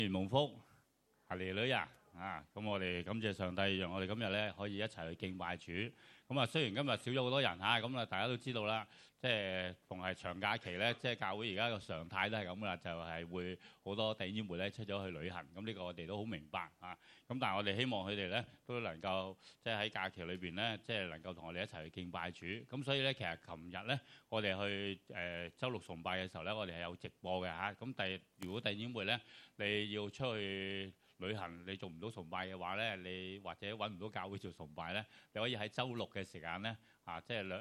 蒙福，哈利路亞啊！咁我哋感謝上帝，讓我哋今日咧可以一齊去敬拜主。咁啊，雖然今日少咗好多人嚇，咁啊大家都知道啦，即係逢係長假期咧，即係教會而家個常態都係咁噶啦，就係會好多弟兄姊妹咧出咗去旅行。咁呢個我哋都好明白啊。咁但係我哋希望佢哋咧都能夠即係喺假期裏邊咧，即係能夠同我哋一齊去敬拜主。咁所以咧，其實琴日咧我哋去週六崇拜嘅時候咧，我哋係有直播嘅嚇。咁如果弟兄姊妹咧你要出去旅行，你做唔到崇拜嘅話咧，你或者揾唔到教會做崇拜咧，你可以喺週六嘅時間咧，即係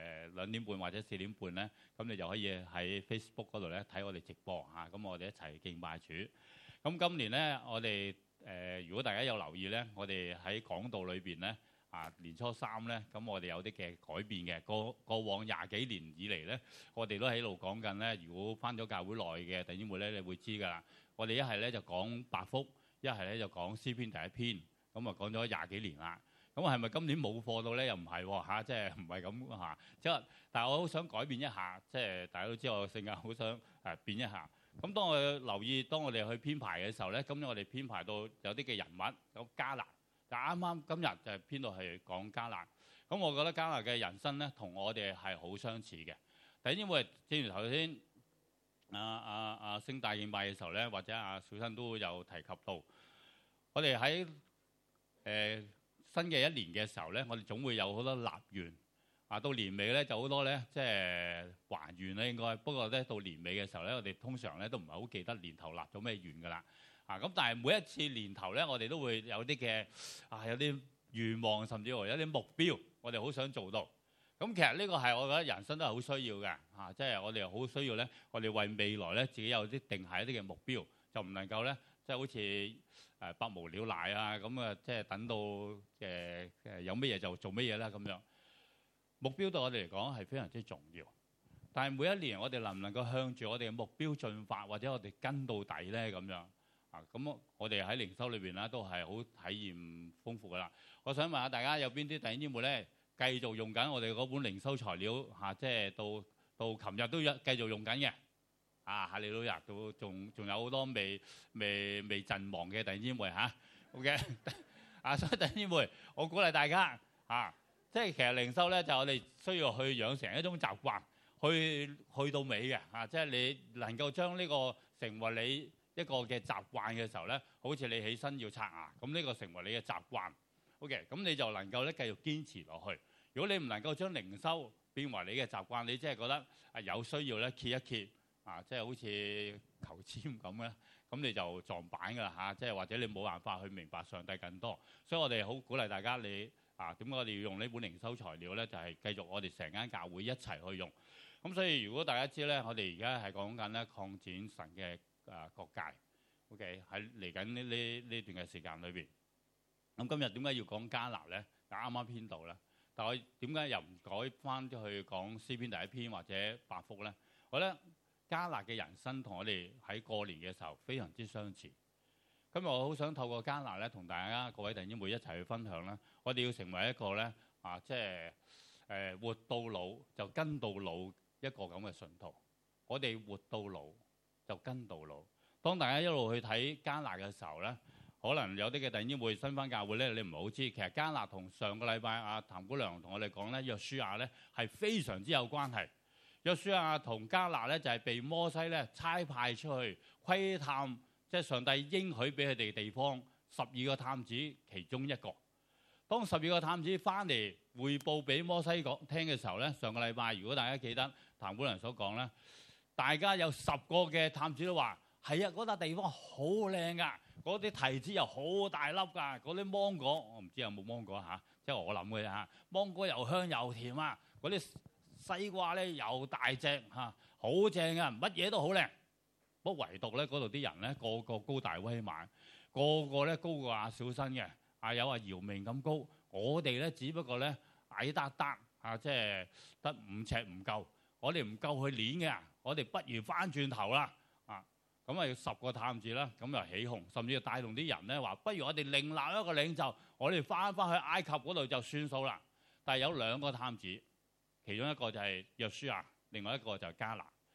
2點半或者4點半咧，咁你就可以喺 Facebook 嗰度咧睇我哋直播嚇，咁我哋一齊敬拜主。咁今年咧，我哋如果大家有留意咧，我哋喺講道裏邊咧，年初三咧，咁我哋有啲嘅改變嘅。過往20幾年以嚟咧，我哋都喺度講緊咧，如果返咗教會內嘅弟兄姊妹咧，你會知㗎啦。我哋一係咧就講八福。一係咧就講詩篇第一篇，咁啊講咗20幾年啦。咁係咪今年冇課到咧？又唔係喎，即係唔係咁嚇。即係，但係我好想改變一下，即係大家都知我嘅性格，好想變一下。咁當我留意，當我哋去編排嘅時候咧，今日我哋編排到有啲嘅人物，有迦勒，就啱啱今日就係編到係講迦勒。咁我覺得迦勒嘅人生咧，同我哋係好相似嘅。第一，因為正如頭先升大敬拜嘅時候咧，或者小新都有提及到，我哋喺新嘅一年嘅時候咧，我哋總會有好多立願。到年尾咧就好多咧，即係還願咧應該。不過咧到年尾嘅時候咧，我哋通常咧都唔係好記得年頭立咗咩願㗎啦。咁但係每一次年頭咧，我哋都會有啲嘅有啲願望，甚至乎有啲目標，我哋好想做到。咁其實呢個係我覺得人生都係好需要嘅，即係我哋好需要咧，我哋為未來咧自己有啲定下一啲嘅目標，就唔能夠咧即係好似百無聊賴咁啊，即係等到有乜嘢就做乜嘢啦咁樣。目標對我哋嚟講係非常之重要，但係每一年我哋能唔能夠向住我哋嘅目標進發，或者我哋跟到底咧咁樣咁我哋喺靈修裏邊咧都係好體驗豐富噶啦。我想問下大家有邊啲弟兄姊妹咧？繼續用緊我哋嗰本靈修材料即係到琴日都繼續用緊嘅哈利路亞，仲有好多未陣亡嘅弟兄姊妹OK 所以弟兄姊妹，我鼓勵大家即係其實靈修咧就我哋需要去養成一種習慣，去到尾嘅即係你能夠將呢個成為你一個嘅習慣嘅時候咧，好似你起身要刷牙咁，呢個成為你嘅習慣。OK， 咁你就能夠咧繼續堅持落去。如果你唔能夠將靈修變為你嘅習慣，你即係覺得有需要咧揭一揭即係好似求籤咁咧，咁你就撞板㗎啦即係或者你冇辦法去明白上帝更多。所以我哋好鼓勵大家你點解我哋要用呢本靈修材料咧？就係繼續我哋成間教會一齊去用。咁所以如果大家知咧，我哋而家係講緊咧擴展神嘅國界。OK， 喺嚟緊呢段嘅時間裏邊。咁今日點解要講迦勒咧？啱啱編到啦，但我點解又唔改翻去講詩篇第一篇或者八福咧？我覺得迦勒嘅人生同我哋喺過年嘅時候非常之相似。今日我好想透過迦勒咧，同大家各位弟兄妹一齊去分享啦。我哋要成為一個咧即係活到老就跟到老一個咁嘅信徒。我哋活到老就跟到老。當大家一路去睇迦勒嘅時候咧，可能有啲嘅弟兄會新返教會咧，你唔係好知。其實迦勒同上個禮拜譚姑娘同我哋講咧，約書亞咧係非常之有關係。約書亞同迦勒咧就係被摩西咧差派出去窺探，即係上帝應許俾佢哋嘅地方12個探子其中一個。當12個探子翻嚟彙報俾摩西講聽嘅時候咧，上個禮拜如果大家記得譚姑娘所講咧，大家有10個嘅探子都話係嗰笪地方好靚㗎。嗰啲提子又好大粒㗎，嗰啲芒果我唔知有冇芒果即係我諗嘅啫芒果又香又甜嗰啲西瓜咧又大隻好正啊，乜嘢都好靚。不過唯獨咧嗰度啲人咧個個高大威猛，個個咧高過小新嘅，有姚明咁高。我哋咧只不過咧矮得即係得5尺唔夠，我哋唔夠去攣嘅，我哋不如翻轉頭啦。咁要10個探子啦，咁又起哄，甚至要帶動啲人咧話，不如我哋另立一個領袖，我哋翻去埃及嗰度就算數啦。但係有2個探子，其中一個就係約書亞，另外一個就係迦勒。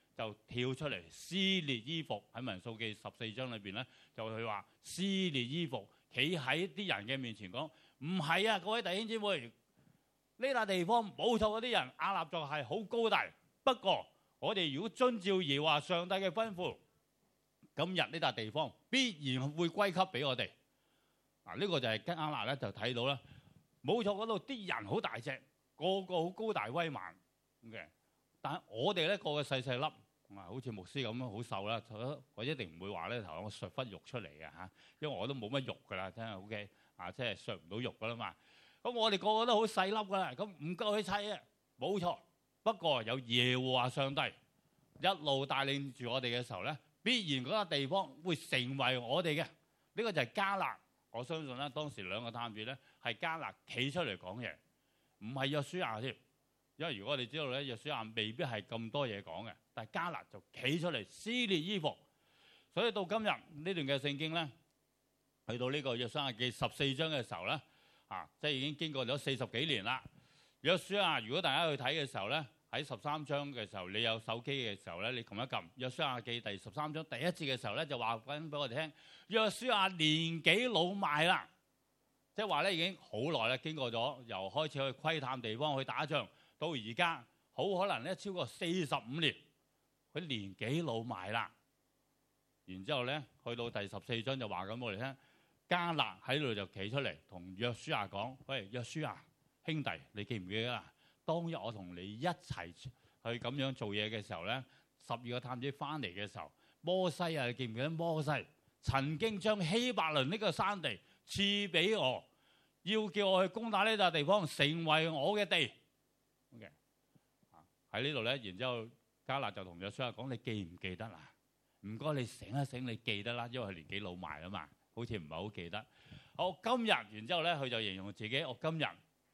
就跳出嚟撕裂衣服。喺民數記14章裏邊咧，就佢話撕裂衣服，企喺啲人嘅面前講：唔係啊，各位弟兄姊妹，呢笪地方冇錯，嗰啲人亞納族係好高大，不過我哋如果遵照耶和華上帝嘅吩咐，今日呢笪地方必然會歸給俾我哋。呢個就係迦勒咧就睇到啦，冇錯，嗰度啲人好大隻，個個好高大威猛嘅，但係我哋咧個個細細粒，好似牧師咁樣好瘦啦，我一定唔會話咧頭我削忽肉出嚟嘅嚇，因為我都冇乜肉噶啦，真係 OK 即係削唔到肉噶啦嘛。咁我哋個個都好細粒噶啦，咁唔夠佢砌啊，冇錯。不過有耶和華上帝一路帶領住我哋嘅時候咧，必然嗰個地方會成為我哋嘅。呢個就係迦勒。我相信咧，當時兩個探子咧係迦勒企出嚟講嘢，唔係約書亞添。因為如果我哋知道咧，約書亞未必係咁多嘢講嘅，但係迦勒就企出嚟撕裂衣服。所以到今日呢段嘅聖經咧，去到呢個約書亞記14章嘅時候咧，即係已經經過咗40幾年啦。約書亞，如果大家去睇嘅時候咧，喺13章嘅時候，你有手機嘅時候咧，你撳一撳約書亞記第13章第1節嘅時候咧，就話緊俾我哋聽，約書亞年紀老邁啦，即係話咧已經好耐啦，經過咗由開始去窺探地方去打仗，到而家好可能咧超過45年，佢年紀老邁啦。然之後咧去到第14章就話緊俾我哋聽，迦勒喺度就企出嚟同約書亞講：喂，約書亞兄弟，你記唔記得啊？當日我同你一齊去咁樣做嘢嘅時候咧，12個探子翻嚟嘅時候，摩西啊，你記唔記得摩西曾經將希伯倫呢個山地賜俾我，要叫我去攻打呢笪地方，成為我嘅地。OK， 喺呢度咧，然之後迦勒就同約書亞講：你記唔記得啦？唔該，你醒一醒，你記得啦，因為佢年紀老邁啊嘛，好似唔係好記得。好，今日然之後咧，佢就形容自己：我今日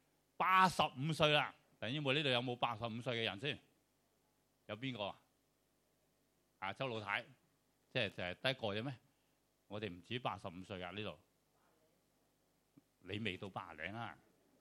85歲啦。弟兄妹，呢度有冇85歲嘅人先？有邊個啊？周老太，即係就係得一個啫咩？我哋唔止85歲㗎呢度，你未到80零啊？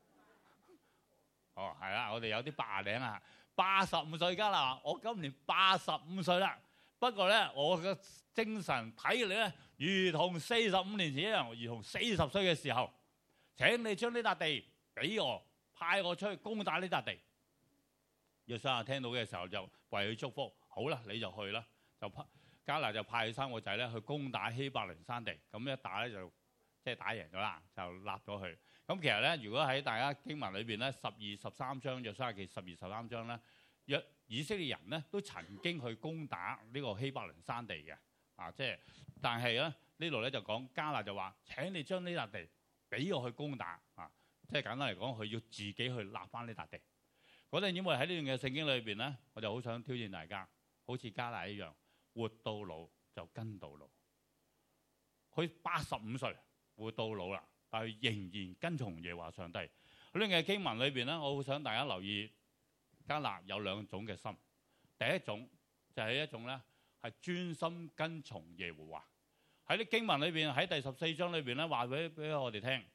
哦，係啦，我哋有啲80零啊，85歲㗎啦。我今年85歲啦。不過咧，我嘅精神體力咧，如同45年前一樣，如同40歲嘅時候。請你將呢笪地俾我，派我出去攻打呢笪地。約書亞聽到嘅時候就為佢祝福，好啦，你就去啦。就迦勒就派3個仔咧去攻打希伯倫山地，咁一打咧就即係打贏咗啦，就立咗佢。咁其實咧，如果喺大家經文裏邊咧，12、13章約書亞記12、13章咧，以色列人咧都曾經去攻打呢個希伯倫山地嘅，即係但係咧呢度咧就講迦勒就話：請你將呢笪地俾我去攻打，即係簡單嚟講，佢要自己去立翻呢笪地。嗰陣因為喺呢段嘅聖經裏邊咧，我就好想挑戰大家，好似迦勒一樣，活到老就跟到老。佢85歲活到老啦，但係仍然跟從耶和華上帝。喺呢嘅經文裏邊咧，我好想大家留意迦勒有2種嘅心。第一種就係一種咧係專心跟從耶和華。喺啲經文裏邊，喺第14章裏邊咧話俾我哋聽，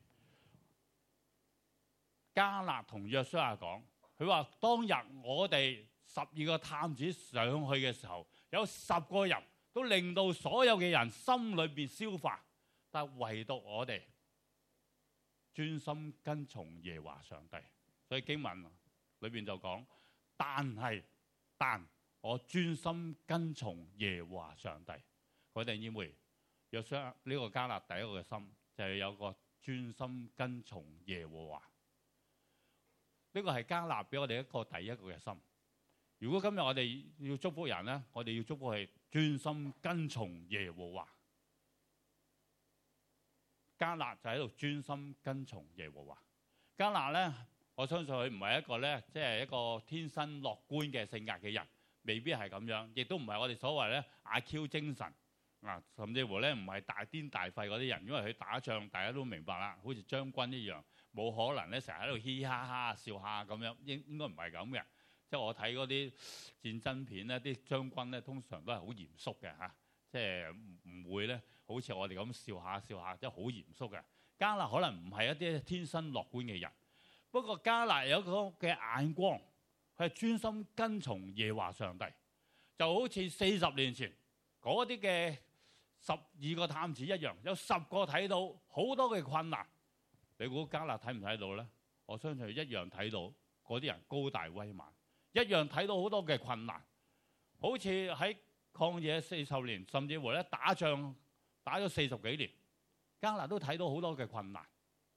迦勒同約書亞講，佢話當日我哋12個探子上去嘅時候，有10個人都令到所有嘅人心裏邊消化，但係唯獨我哋專心跟從耶和華上帝。所以經文裏邊就講，但我專心跟從耶和華上帝。佢哋因為約書亞呢個迦勒第一個嘅心就係有個專心跟從耶和華。呢個係迦勒俾我哋第一個嘅心。如果今日我哋要祝福人咧，我哋要祝福係專心跟從耶和華。迦勒就喺度專心跟從耶和華。迦勒咧，我相信佢唔係一個咧，即係一個天生樂觀嘅性格嘅人，未必係咁樣，亦都唔係我哋所謂咧IQ精神甚至乎咧唔係大癲大肺嗰啲人，因為佢打仗大家都明白啦，好似將軍一樣。冇可能咧，成日喺度嘻嘻哈哈笑下咁樣，應該唔係咁嘅。即係我睇嗰啲戰爭片咧，啲將軍咧通常都係好嚴肅嘅嚇，即係唔會咧好似我哋咁笑下，即係好嚴肅嘅。迦勒可能唔係一啲天生樂觀嘅人，不過迦勒有一個嘅眼光，佢係專心跟從耶和華上帝。 就好似40年前嗰啲嘅12個探子一樣，有10個睇到好多嘅困難。你估迦勒睇唔睇到咧？我相信一樣睇到嗰啲人高大威猛，一樣睇到好多嘅困難。好似喺曠野40年，甚至乎咧打仗打咗40幾年，迦勒都睇到好多嘅困難。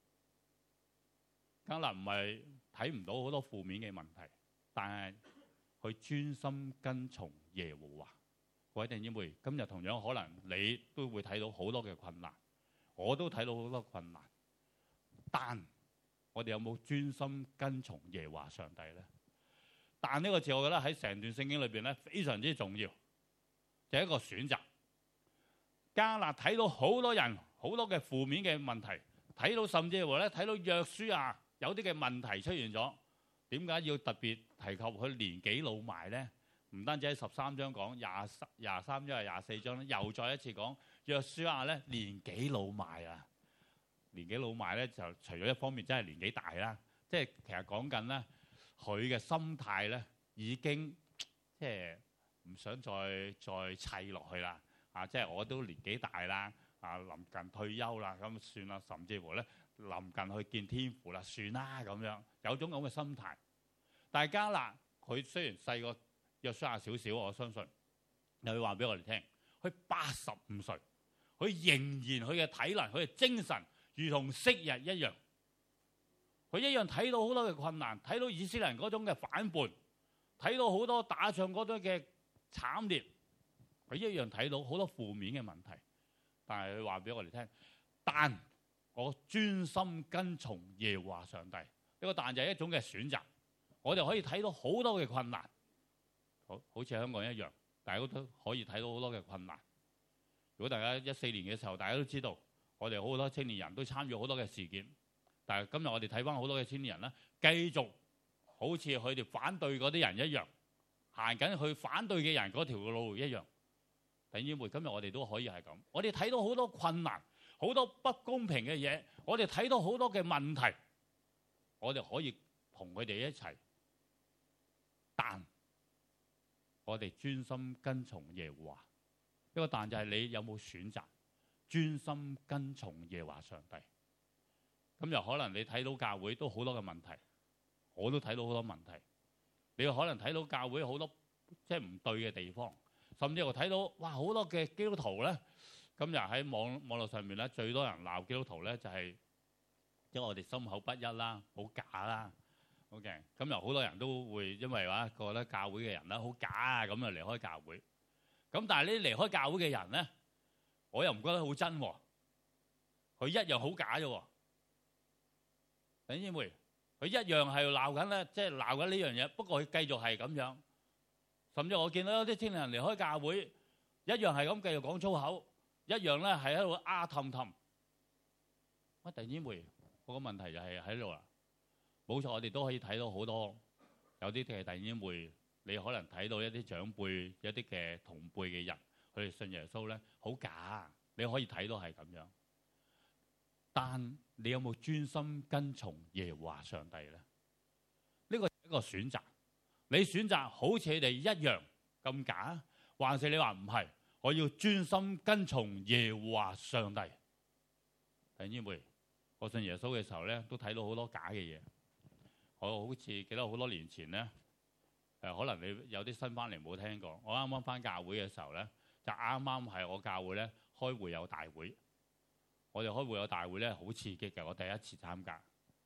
迦勒唔係睇唔到好多負面嘅問題，但係佢專心跟從耶和華。各位弟兄姊妹，今日同樣可能你都會睇到好多嘅困難，我都睇到好多困難，但我哋有冇專心跟從耶和華上帝呢？但呢個字我覺得喺成段聖經裏邊咧非常之重要，就係一個選擇。迦勒睇到好多人好多嘅負面嘅問題，睇到甚至乎咧睇到約書亞有啲嘅問題出現咗。點解要特別提及佢年紀老邁呢？唔單止喺13章講23章係24章咧，又再一次講約書亞咧年紀老邁啊！年紀老邁咧就除咗一方面真係年紀大啦，即係其實講緊咧佢嘅心態咧已經即係唔想再砌落去啦。即係我都年紀大啦，臨近退休啦，咁算啦，甚至乎咧臨近去見天父啦，算啦咁樣，有種咁嘅心態。但係迦勒佢雖然細過約書亞少少，我相信又要話俾我哋聽，佢85歲，佢仍然佢嘅體能、佢嘅精神，如同昔日一樣。佢一樣睇到好多嘅困難，睇到以色列人嗰種嘅反叛，睇到好多打仗嗰種嘅慘烈，佢一樣睇到好多負面嘅問題。但係佢話俾我哋聽，但我專心跟從耶和華上帝。呢個但就係一種嘅選擇。我哋可以睇到好多嘅困難，好似香港一樣，大家都可以睇到好多嘅困難。如果大家14年嘅時候，大家都知道，我哋好多青年人都參與好多嘅事件。但係今日我哋睇翻好多嘅青年人咧，繼續好似佢哋反對嗰啲人一樣，行緊去反對嘅人嗰條路一樣。弟兄姊妹，今日我哋都可以係咁。我哋睇到好多困難，好多不公平嘅嘢，我哋睇到好多嘅問題，我哋可以同佢哋一齊。但我哋專心跟從耶和華。一個但就係你有冇選擇專心跟從耶和華上帝？咁又可能你睇到教會都好多嘅問題，我都睇到好多問題。你可能睇到教會好多即係唔對嘅地方，甚至乎睇到哇好多嘅基督徒咧，今日喺網絡上面咧最多人鬧基督徒咧就係因為我哋心口不一啦，好假啦。OK， 咁又好多人都會因為話覺得教會嘅人咧好假啊，咁就離開教會。咁但係呢離開教會嘅人咧，我又唔覺得好真喎，佢一樣好假啫喎。弟兄姊妹，佢一樣係鬧緊咧，即係鬧緊呢樣嘢。不過佢繼續係咁樣，甚至我見到有啲青年人離開教會，一樣係咁繼續講粗口，一樣咧係喺度氹氹。乜弟兄姊妹，嗰個問題就係喺度啦。冇錯，我哋都可以睇到好多有啲嘅弟兄姊妹，你可能睇到一啲長輩、一啲嘅同輩嘅人，佢哋信耶穌咧好假，你可以睇到係咁樣。但你有冇專心跟從耶和華上帝咧？呢個係一個選擇。你選擇好似你哋一樣咁假，還是你話唔係？我要專心跟從耶和華上帝。弟兄姊妹，我信耶穌嘅時候咧，都睇到好多假嘅嘢。我好似記得好多年前咧，可能你有啲新翻嚟冇聽過。我啱啱翻教會嘅時候咧，就啱啱係我教會咧開會友大會。我哋開會友大會咧好刺激嘅，我第一次參加。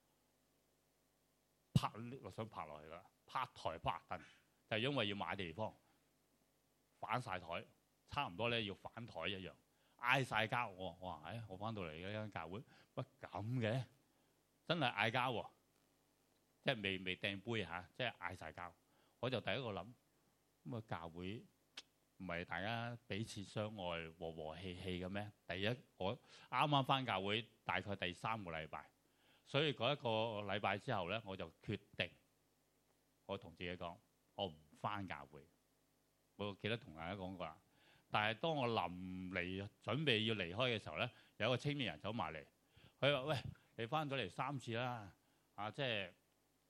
我想拍落去啦，拍台拍凳，就係因為要買地方，反晒台，差唔多咧要反台一樣，嗌晒交。我話我翻到嚟呢間教會乜咁嘅，真係嗌交喎！即係未掟杯嚇，即係嗌晒交。我就第一個諗，咁啊教會唔係大家彼此相愛和和氣氣嘅咩？第一，我啱啱翻教會大概第3個禮拜，所以嗰一個禮拜之後咧，我就決定，我同自己講，我唔翻教會。我記得同大家講過啦。但係當我臨嚟準備要離開嘅時候咧，有一個青年人走埋嚟，佢話：喂，你翻咗嚟3次啦，即係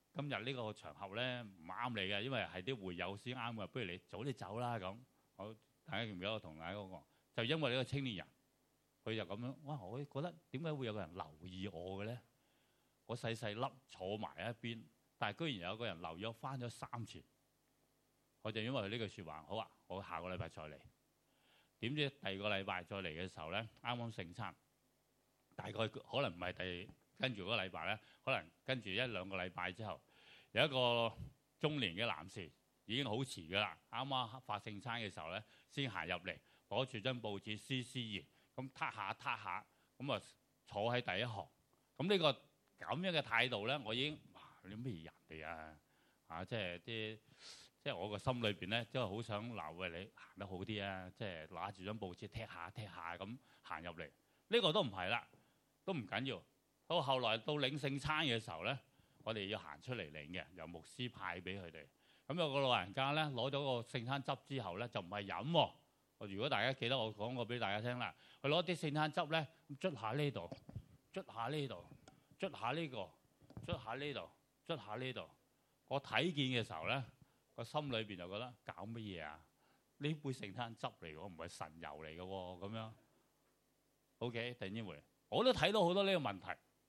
今日呢個場合咧唔啱你嘅，因為係啲會友先啱嘅，不如你早啲走啦咁。好，大家記唔記得我同大家講過？就因為呢個青年人，佢就咁樣，哇！我覺得點解會有個人留意我嘅咧？我細細粒坐埋一邊，但係居然有個人留意我翻咗3次。我就因為佢呢句説話，好啊，我下個禮拜再嚟。點知第二個禮拜再嚟嘅時候咧，啱啱聖餐，大概可能唔係跟住嗰個禮拜咧，可能跟住1-2個禮拜之後，有一個中年嘅男士已經好遲㗎啦，啱啱發聖餐嘅時候咧，先行入嚟，攞住張報紙絲絲然咁撻下，咁啊坐喺第一行。咁呢個咁樣嘅態度咧，我已經哇你咩人嚟啊？即係我個心裏邊咧，即係好想鬧喂，你行得好啲啊！即係拿住張報紙踢下咁行入嚟，呢個都唔係啦，都唔緊要。到後來到領聖餐嘅時候咧，我哋要行出嚟領嘅，由牧師派俾佢哋。咁有個老人家咧攞咗個聖餐汁之後咧，就唔係飲喎。如果大家記得我講過俾大家聽啦，佢攞啲聖餐汁咧，捽下呢度，捽下呢度，捽下呢個，捽下呢度，捽下呢度。我睇見嘅時候咧，個心裏邊就覺得搞乜嘢啊？呢杯聖餐汁嚟喎，唔係神油嚟嘅喎，咁樣。OK， 弟兄姊妹，我都睇到好多呢個問題。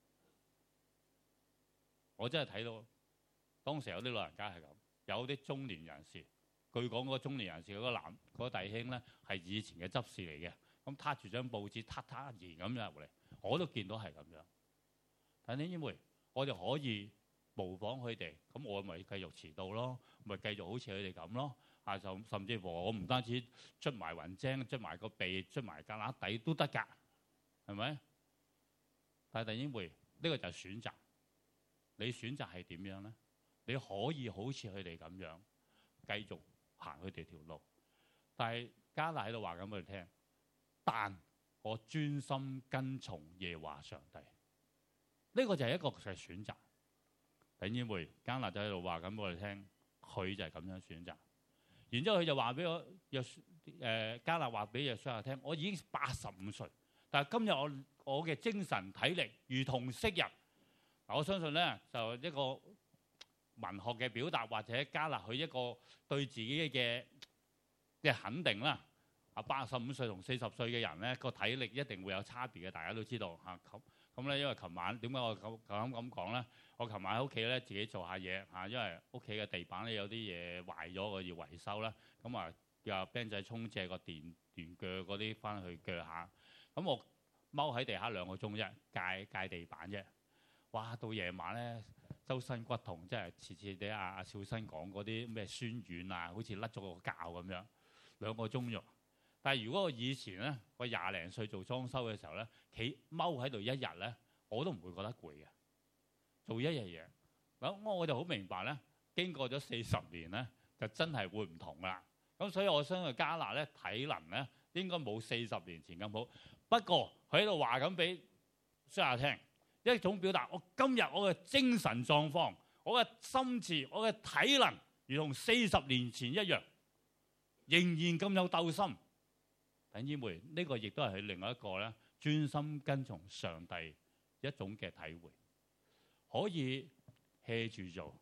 我真係睇到當時有啲老人家係咁，有啲中年人士。據講嗰個中年人士嗰個弟兄咧係以前嘅執事嚟嘅，咁撻住張報紙撻然咁入嚟，我都見到係咁樣。但係弟兄姊妹，我哋可以模仿佢哋，咁我咪繼續遲到咯，咪繼續好似佢哋咁咯。就甚至乎我唔單止捽埋雲精，捽埋個鼻，捽埋胳肋底都得㗎，係咪？但係弟兄姊妹，呢個就係選擇。你選擇係點樣咧？你可以好似佢哋咁樣繼續行佢哋條路，但係加勒喺度話緊俾佢聽，但我專心跟從耶和華上帝。呢個就係一個嘅選擇。弟兄姊妹，加勒就喺度話緊俾我哋聽，佢就係咁樣選擇。然之後佢就話俾我加勒話俾約書亞聽，我已經85歲，但係今日我嘅精神體力如同昔日。我相信咧，就一個文學嘅表達，或者加勒佢一個對自己嘅肯定啦。85歲同40歲嘅人咧，個體力一定會有差別嘅，大家都知道嚇。咁咧，因為琴晚點解我咁講咧？我琴晚喺屋企咧自己做下嘢嚇，因為屋企嘅地板咧有啲嘢壞咗，我要維修啦。咁啊，叫 Ben 仔沖借個電鋸嗰啲翻去鋸下。咁我踎喺地下2個鐘啫，界地板啫。哇！到夜晚咧，周身骨痛，即係次次啲阿少新講嗰啲咩酸軟啊，好似甩咗個臼咁樣，2個鐘啫。但係如果我以前咧，我20零歲做裝修嘅時候咧，踎喺度一日咧，我都唔會覺得攰嘅，做一日嘢。咁我就好明白咧，經過咗40年咧，就真係會唔同啦。咁所以我相信加勒咧體能咧應該冇40年前咁好。不過佢喺度話咁俾書亞聽。一種表達，我今日我嘅精神狀況、我嘅心智、我嘅體能，如同40年前一樣，仍然咁有鬥心。弟兄姊妹，呢個亦都係佢另外一個咧，專心跟從上帝一種嘅體會。可以 hea 住做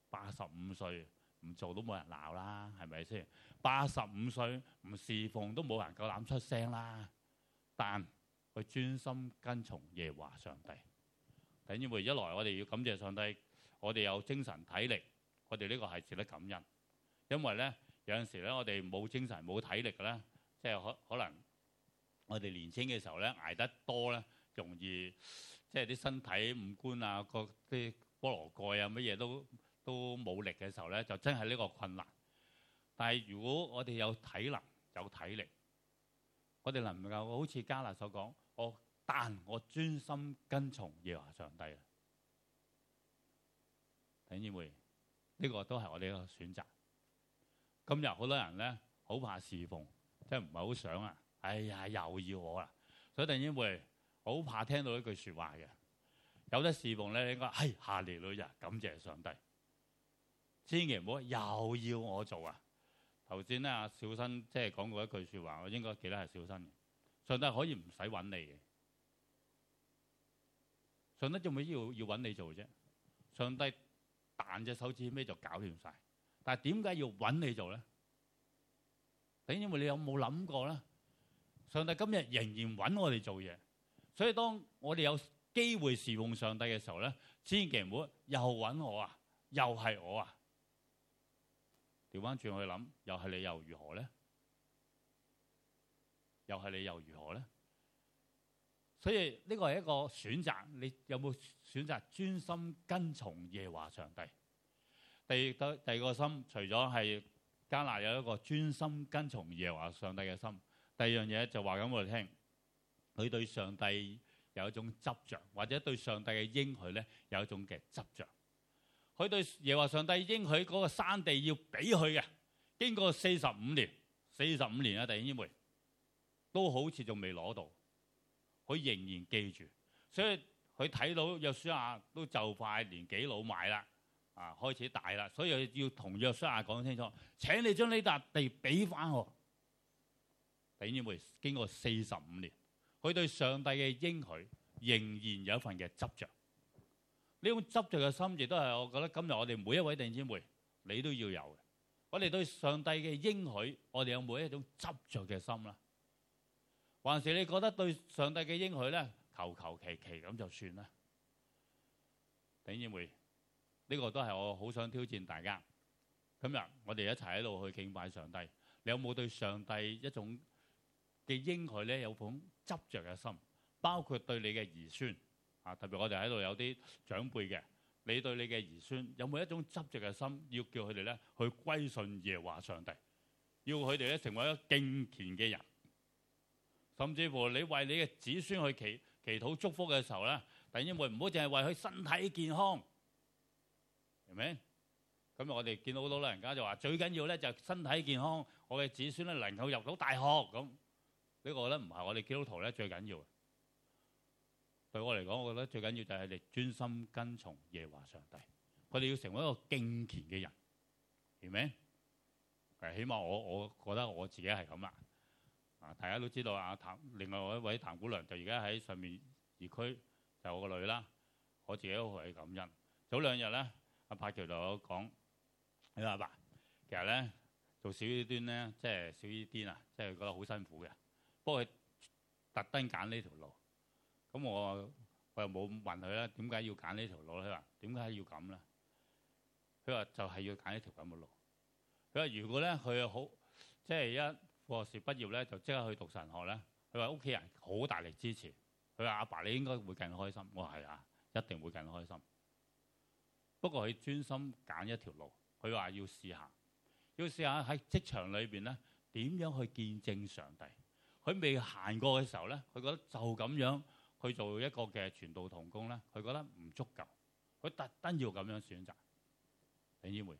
，85歲唔做都冇人鬧啦，係咪先？85歲唔侍奉都冇人夠膽出聲啦。但佢專心跟從耶和華上帝。弟兄姊妹，一來我哋要感謝上帝，我哋有精神體力，我哋呢個係值得感恩。因為咧有陣時咧，我哋冇精神冇體力嘅咧，即係可能我哋年輕嘅時候咧捱得多咧，容易即係啲身體五官啊、啲菠蘿蓋啊乜嘢都冇力嘅時候咧，就真係呢個困難。但係如果我哋有體能有體力，我哋能夠好似加勒所講，但我專心跟從耶和華上帝。弟兄姊妹，呢個都係我哋一個選擇。今日好多人咧好怕侍奉，即係唔係好想啊！哎呀，又要我啦！所以弟兄姊妹好怕聽到一句説話嘅，有得侍奉咧，應該係哈利路亞，感謝上帝。千祈唔好又要我做啊！頭先咧阿小新即係講過一句説話，我應該記得係小新嘅。上帝可以唔使揾你嘅。上帝做咩要揾你做啫？上帝彈隻手指尾就搞掂晒。但係點解要揾你做咧？弟兄姊妹，你有冇諗過咧？上帝今日仍然揾我哋做嘢，所以當我哋有機會侍奉上帝嘅時候咧，千祈唔好又揾我啊，又係我啊。調翻轉去諗，又係你又如何咧？又係你又如何咧？所以呢個係一個選擇，你有冇選擇專心跟從耶和華上帝？第二個心，除咗係迦勒有一個專心跟從耶和華上帝嘅心，第二樣嘢就話緊我哋聽，佢對上帝有一種執着，或者對上帝嘅應許咧有一種嘅執着。佢對耶和華上帝應許嗰個山地要俾佢嘅，經過45年啊，弟兄姊妹都好似仲未攞到。佢仍然記住，所以佢睇到約書亞都就快年紀老邁啦，啊開始大啦，所以要同約書亞講清楚，請你將呢笪地俾翻我。弟兄姊妹，經過45年，佢對上帝嘅應許仍然有一份嘅執着。呢種執着嘅心，亦都係我覺得今日我哋每一位弟兄姊妹，你都要有嘅。我哋對上帝嘅應許，我哋有冇一種執着嘅心啦？還是你覺得對上帝嘅應許咧，求求其其咁就算啦？弟兄姊妹，呢個都係我好想挑戰大家。今日我哋一齊喺度去敬拜上帝，你有冇對上帝一種嘅應許咧有種執着嘅心？包括對你嘅兒孫啊，特別我哋喺度有啲長輩嘅，你對你嘅兒孫有冇一種執着嘅心，要叫佢哋咧去歸順耶和華上帝，要佢哋咧成為一個敬虔嘅人？甚至乎你為你嘅子孫去祈禱祝福嘅時候咧，弟兄姊妹唔好淨係為佢身體健康，明唔明？咁我哋見到好多老人家就話最緊要咧就係身體健康，我嘅子孫咧能夠入到大學咁。呢個咧唔係我哋基督徒咧最緊要嘅。對我嚟講，我覺得最緊要就係你專心跟從耶和華上帝。我哋要成為一個敬虔嘅人，明唔明？起碼我覺得我自己係咁啦。啊！大家都知道啊，另外一位譚姑娘就而家喺上面移區，就我個女啦。我自己都係感恩。早2日咧，阿柏橋就有講，你話爸，其實咧做小異端咧，即係小異端啊，即係覺得好辛苦嘅。不過佢特登揀呢條路，咁我又冇問佢咧，點解要揀呢條路咧？佢話點解要咁咧？佢話就係要揀一條咁嘅路。佢話如果咧佢好，即係一博士畢業咧，就即刻去讀神學咧。佢話屋企人好大力支持。佢話阿爸你應該會更開心。我話係啊，一定會更開心。不過佢專心揀一條路。佢話要試下喺職場裏邊咧點樣去見證上帝。佢未行過嘅時候咧，佢覺得就咁樣去做一個嘅傳道同工咧，佢覺得唔足夠。佢特登要咁樣選擇。弟兄姊妹，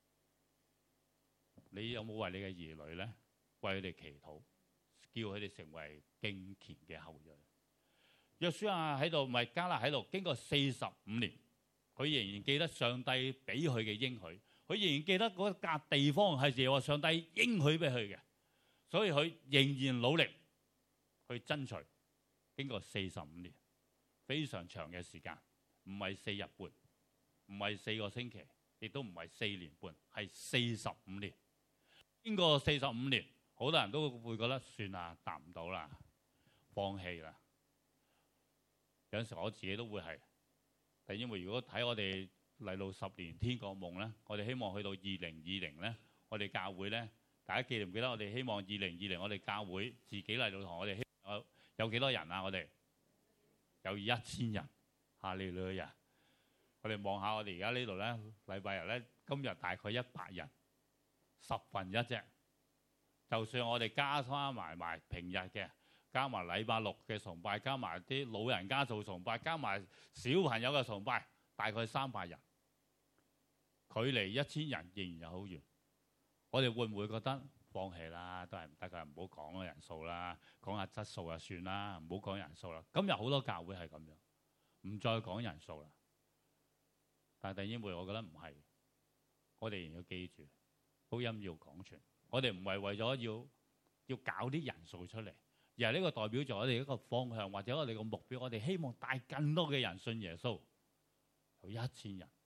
你有冇為你嘅兒女咧？為佢哋祈禱，叫佢哋成為敬虔嘅後裔。約書亞喺度，唔係迦勒喺度，經過45年，佢仍然記得上帝俾佢嘅應許，佢仍然記得嗰笪地方係耶和華上帝應許俾佢嘅，所以佢仍然努力去爭取。經過45年，非常長嘅時間，唔係4日半，唔係4個星期，亦都唔係4年半，係45年。經過45年。好多人都會覺得算啦，達唔到啦，放棄啦。有陣時我自己都會係，但因為如果睇我哋嚟到10年天國夢咧，我哋希望去到2020咧，我哋教會咧，大家記唔記得我哋希望2020我哋教會自己嚟到同我哋希望有幾多人啊？我哋有1000人，哈利路亞！我哋望下我哋而家呢度咧，禮拜日咧，今日大概100人，1/10啫。就算我哋加翻埋平日嘅，加埋禮拜6嘅崇拜，加埋啲老人家做崇拜，加埋小朋友嘅崇拜，大概300人，距離1000人仍然有好遠。我哋會唔會覺得放棄啦？都係唔得㗎，唔好講個人數啦，講下質素就算啦，唔好講人數啦。今日好多教會係咁樣，唔再講人數啦。但係弟兄姊妹，我覺得唔係，我哋仍然要記住，福音要講傳。我哋唔係為咗要搞啲人數出嚟，而係呢個代表咗我哋一個方向，或者我哋個目標。我哋希望帶更多嘅人信耶穌，有1000人。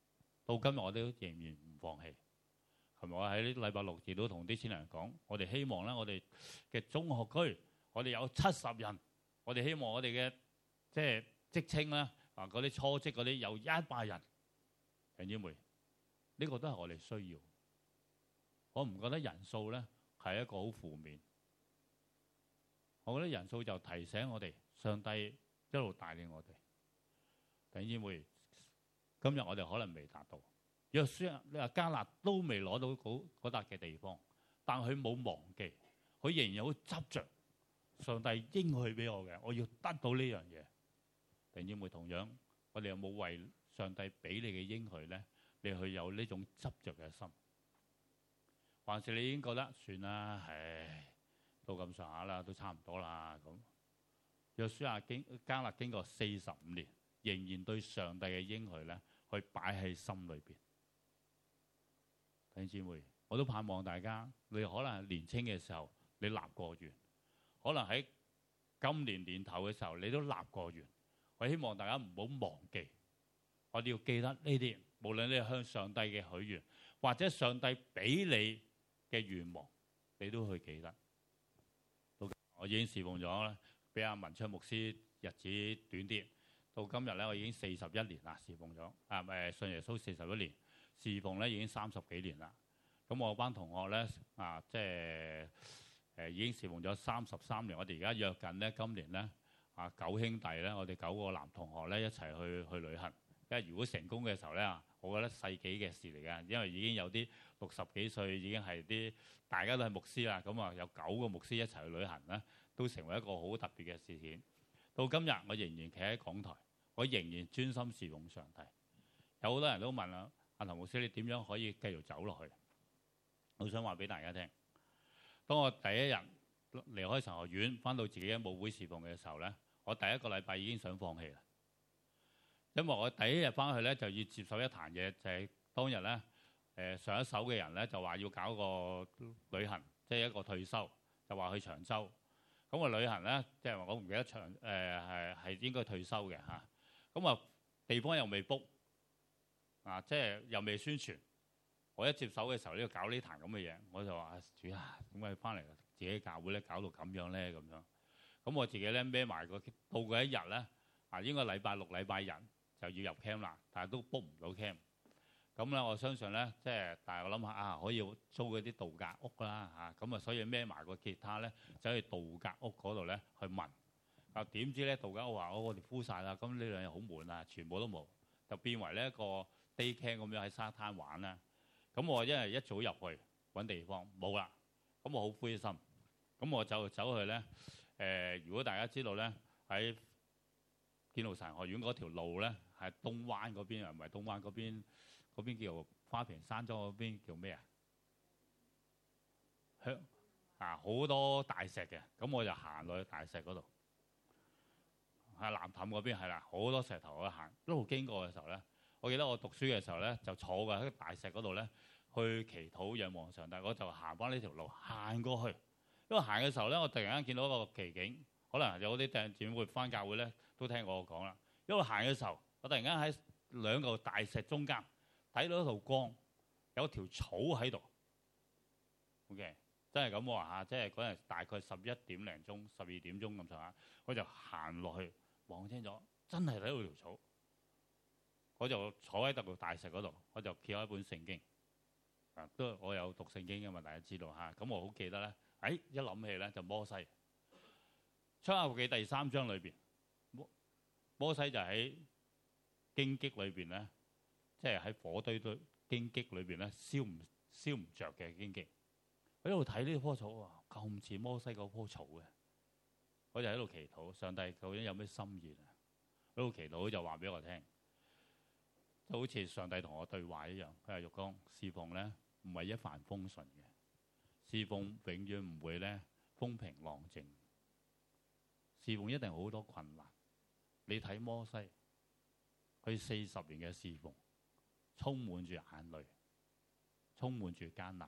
到今日我都仍然唔放棄。琴日我喺禮拜六亦都同啲青年人講，我哋希望咧，我哋嘅中學區，我哋有70人，我哋希望我哋嘅即係職稱咧，嗰啲初職嗰啲有100人。弟兄姊妹，呢個都係我哋需要。我唔覺得人數咧係一個好負面。我覺得人數就提醒我哋，上帝一路帶領我哋。弟兄姊妹，今日我哋可能未達到。約書亞，你話迦勒都未攞到嗰笪嘅地方，但佢冇忘記，佢仍然好執着。上帝應許俾我嘅，我要得到呢樣嘢。弟兄姊妹，同樣我哋有冇為上帝俾你嘅應許咧？你去有呢種執着嘅心，還是你已經覺得算啦？唉，到咁上下啦，都差唔多啦咁。約書亞迦勒經過45年，仍然對上帝嘅應許咧，去擺喺心裏邊。弟兄姊妹，我都盼望大家，你可能係年青嘅時候你立過願，可能喺今年年頭嘅時候你都立過願。我希望大家唔好忘記，我哋要記得呢啲，無論你係向上帝嘅許願，或者上帝俾你嘅願望，你都去記得。我已經侍奉咗咧，比阿文昌牧師日子短啲，到今日咧我已經41年啦，侍奉咗信耶穌41年。侍奉咧已經30幾年啦，咁我班同學咧即係已經侍奉咗33年。我哋而家約緊咧，今年咧9兄弟咧，我哋9個男同學咧一齊去旅行。因為如果成功嘅時候咧，我覺得世紀嘅事嚟嘅，因為已經有啲60幾歲已經係啲大家都係牧師啦，咁有9個牧師一齊去旅行咧，都成為一個好特別嘅事件。到今日我仍然企喺講台，我仍然專心侍奉上帝。有好多人都問啦，阿譚牧師，你點樣可以繼續走落去？我想話俾大家聽，當我第一日離開神學院，翻到自己嘅母會侍奉嘅時候咧，我第一個禮拜已經想放棄啦，因為我第一日翻去咧就要接受一壇嘢，就係當日咧上一手嘅人咧就話要搞個旅行，即係一個退休，就話去長洲。咁個旅行咧，即係我唔記得係應該退休嘅嚇。咁地方又未 book。即係又未宣傳，我一接手嘅時候呢，搞呢壇咁嘅嘢，我就話主啊，點解翻嚟自己教會咧搞到咁樣咧？咁樣，咁我自己咧孭埋到嗰一日咧，應該禮拜六、禮拜日就要入 camp 啦，但係都 book 唔到 camp。咁咧，我相信咧，即係但係我諗下可以租嗰啲度假屋啦嚇，咁所以孭埋個吉他咧，走去度假屋嗰度咧去問。點知咧度假屋話我哋 full 晒啦，咁呢兩日好悶啊，全部都冇，就變為呢一個day camp 咁樣喺沙灘玩啦。咁我因為一早入去揾地方冇啦，咁我好灰心。咁我就走去咧如果大家知道咧，喺建道神學院嗰條路咧，係東灣嗰邊，唔係東灣嗰邊叫花坪山莊嗰邊叫咩啊？好多大石嘅，咁我就行落去大石嗰度。南氹嗰邊係啦，好多石頭我行，一路經過嘅時候咧，我記得我讀書嘅時候咧，就坐㗎喺大石嗰度咧，去祈禱仰望上帝。我就行翻呢條路行過去，因為行嘅時候咧，我突然間見到一個奇景，可能有啲弟兄姊妹翻教會咧都聽過我講啦。因為行嘅時候，我突然間喺兩嚿大石中間睇到一道光，有條草喺度。OK， 真係咁話嚇，即係嗰陣大概11點零鐘、12點鐘咁上下，我就行落去。望清楚，真係睇到條草，我就坐喺度大石嗰度，我就揭開一本聖經，都我有讀聖經嘅嘛，大家知道嚇。咁我好記得咧，一諗起咧就摩西，出埃及記第3章裏邊，摩西就喺荊棘裏邊咧，即係喺火堆堆荊棘裏邊咧燒唔着嘅荊棘，我喺度睇呢棵草啊，咁似摩西嗰棵草嘅。我就喺度祈禱，上帝究竟有咩心意啊？喺度祈禱就話俾我聽，就好似上帝同我對話一樣。佢話玉剛，侍奉咧唔係一帆風順嘅，侍奉永遠唔會咧風平浪靜，侍奉一定好多困難。你睇摩西，佢40年嘅侍奉，充滿住眼淚，充滿住艱難。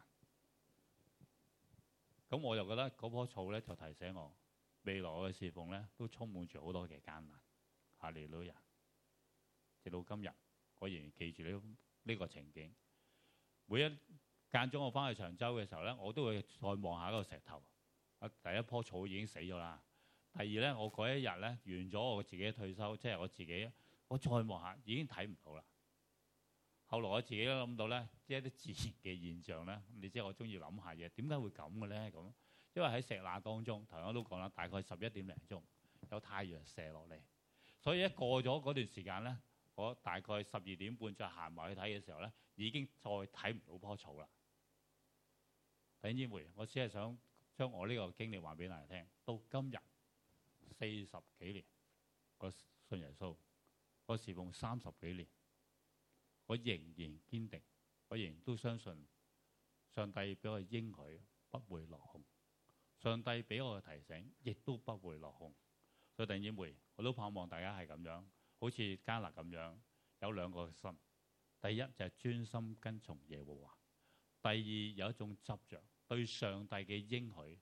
咁我就覺得嗰棵草咧就提醒我。未來嘅侍奉咧，都充滿住好多嘅艱難。哈利路亞！直到今日，我仍然記住呢呢個情景。每一間中我翻去長洲嘅時候咧，我都會再望下嗰個石頭。第一棵草已經死咗啦。第二咧，我嗰一日咧完咗我自己退休，即係我自己，我再望下已經睇唔到啦。後來我自己都諗到咧，即係一啲自然嘅現象咧，你知我中意諗下嘢，點解會咁嘅咧？咁因為喺石罅當中，頭先我都講啦，大概11點零鐘有太陽射落嚟，所以一過咗嗰段時間咧，我大概12點半再行埋去睇嘅時候咧，已經再睇唔到棵草啦。弟兄姊妹，我只係想將我呢個經歷話俾大家聽。到今日40幾年，我信耶穌，我侍奉30幾年，我仍然堅定，我仍然都相信上帝俾我應許不會落空，上帝俾我嘅提醒亦都不會落空。所以弟兄姊妹，我都盼望大家係咁樣，好似迦勒咁樣，有兩個心。第一就係專心跟從耶和華，第二有一種執着對上帝嘅應許